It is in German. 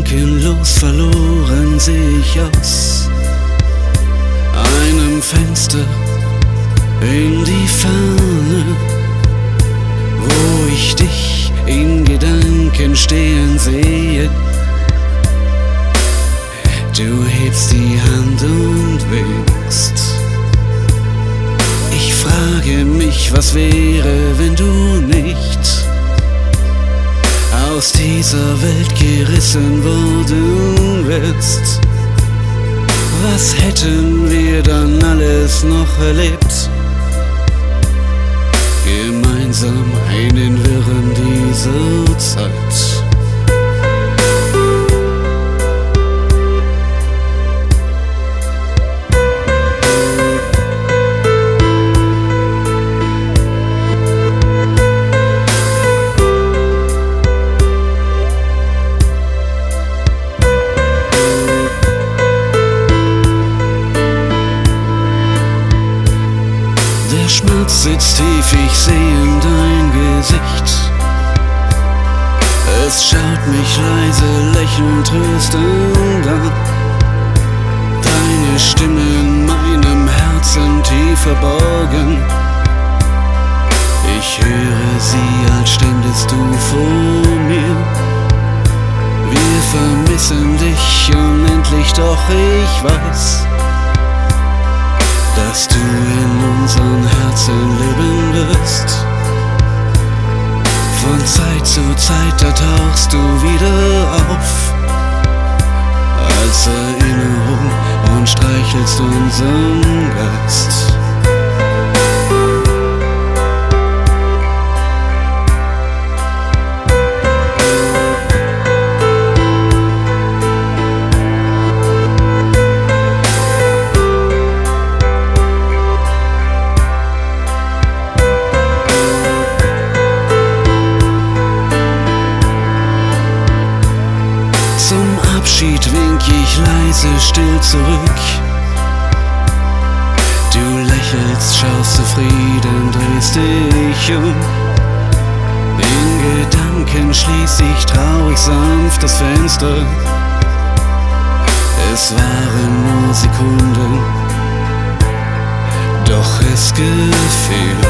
Gedankenlos verloren seh ich aus einem Fenster in die Ferne, wo ich dich in Gedanken stehen sehe. Du hebst die Hand und winkst. Ich frage mich, was wäre, wenn du nicht aus dieser Welt gerissen worden wärst. Was hätten wir dann alles noch erlebt? Gemeinsam in den Wirren dieser Zeit. Der Schmerz sitzt tief, ich seh in dein Gesicht. Es schaut mich leise lächelnd tröstend an. Deine Stimme in meinem Herzen tief verborgen. Ich höre sie, als ständest du vor mir. Wir vermissen dich unendlich, doch ich weiß, dass du in unseren Herzen leben wirst. Von Zeit zu Zeit, da tauchst du wieder auf als Erinnerung und streichelst unseren Geist. Zum Abschied wink ich leise still zurück. Du lächelst, schaust zufrieden, drehst dich um. In Gedanken schließ ich traurig sanft das Fenster. Es waren nur Sekunden, doch es gefiel.